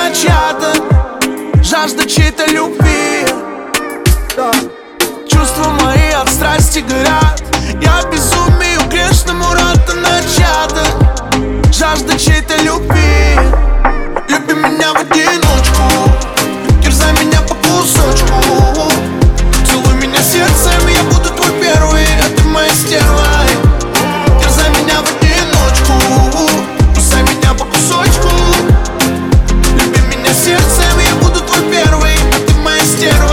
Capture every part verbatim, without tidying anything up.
чья-то, жажда чьей-то любви. Чувства мои от страсти горят, я безумию грешному рад. Она чья-то, жажда чьей-то любви. Люби меня в одиночку, терзай меня по кусочку, целуй меня сердцем, я буду твой первый, а ты моя стерва. Терзай меня в одиночку, кусай меня по кусочку. Люби меня сердцем, я буду твой первый, а ты моя стерва.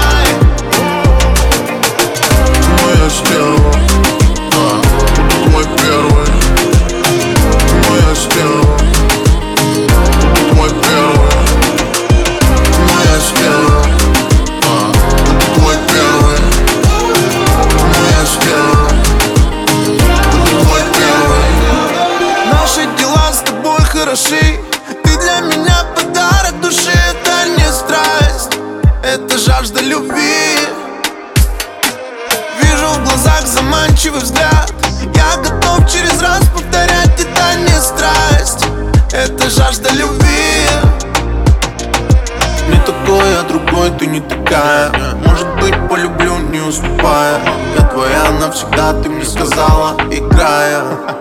Моя стерва, а, буду твой первый. Моя стерва, буду твой первый. Моя стерва, а, буду твой первый. Моя стерва, буду твой первый. Наши дела с тобой хороши, ты для меня подарок души. Это не страсть, это жажда любви. Вижу в глазах заманчивый взгляд, я готов через раз повторять. Это не страсть, это жажда любви. Не такой, а другой, ты не такая. Может быть, полюблю, не уступая. Я твоя навсегда, ты мне сказала, играя.